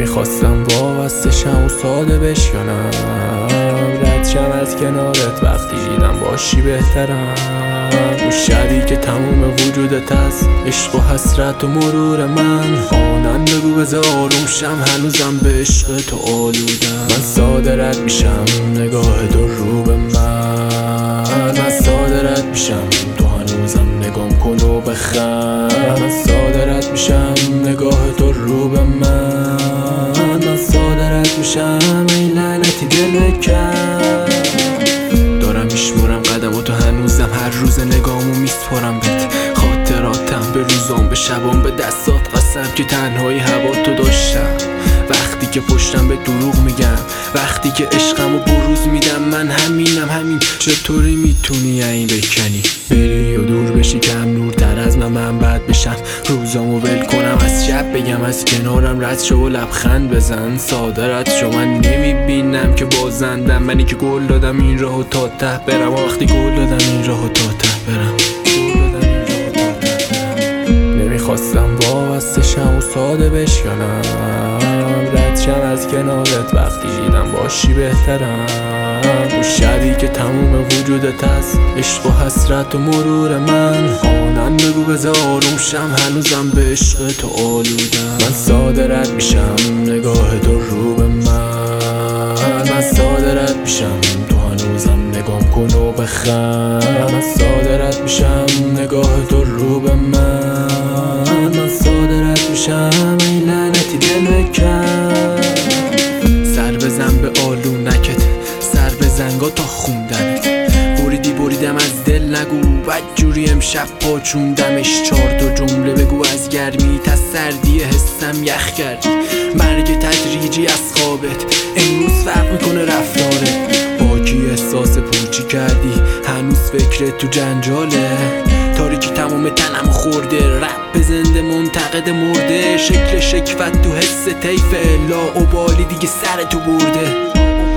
نمیخواستم وابسته شم و ساده بشکنم، رد شم از کنارت وقتی دیدم باشی بهترم. اون شبی که تموم وجودت از عشق و حسرت و مرور من، آنم بگو بذار آروم شم، هنوزم به عشق تو آلودم. من ساده رد میشم نگاه تو رو به من ساده رد میشم، تو هنوزم نگام کن و بخند. من ساده رد میشم نگاه تو رو به من ساده رد میشم، ای لعنتی دل بکن. دارم میشمرم قدم و تو هنوزم هر روز نگامو میسپارم بهت، خاطراتم به روزام به شبام به دستات قسم که تنهایی هوا تو داشتم. وقتی که پشتم به دروغ میگم، وقتی که عشقمو بروز میدم، من همین چطوری میتونی این بکنی بری و دور بشی کم نورتر از من بد بشم، روزامو ول کنم از شب بگم از کنارم رد شو و لبخند بزن. ساده رد شو من نمیبینم که بازندم، منی که گل دادم این راهو تا ته برم، وقتی گل دادم این راهو تا ته برم. نمیخواستم وابسته شم و ساده بشکنم، رد شم از کنارت وقتی دیدم باشی بهترم. اون شبی که تموم وجودت از عشق و حسرت و مرور من، آنم بگو بذار آروم شم، هنوزم به عشق تو آلودم. من ساده رد میشم نگاه تو رو به من ساده رد میشم، تو هنوزم نگام کن و بخند. من ساده رد میشم نگاه تو رو به من ساده رد میشم، ای لعنتی دل بکن. سر بزن به آلونکت، سر به زنگا تا خوندنت، بریدم از دل نگو بدجوری امشب پاچوندمش. 4 تا جمله بگو از گرمی تا سردی حسم یخ کردی، مرگ تدریجی از خوابت امروز فرق میکنه رفتارت. با کی احساس پوچی کردی هنوز فکرت تو جنجاله، تاریکی تمام تنم خورده، رپ زنده منتقد مرده، شکل شکفت تو حس طیف لا و بالی دیگه سر تو برده.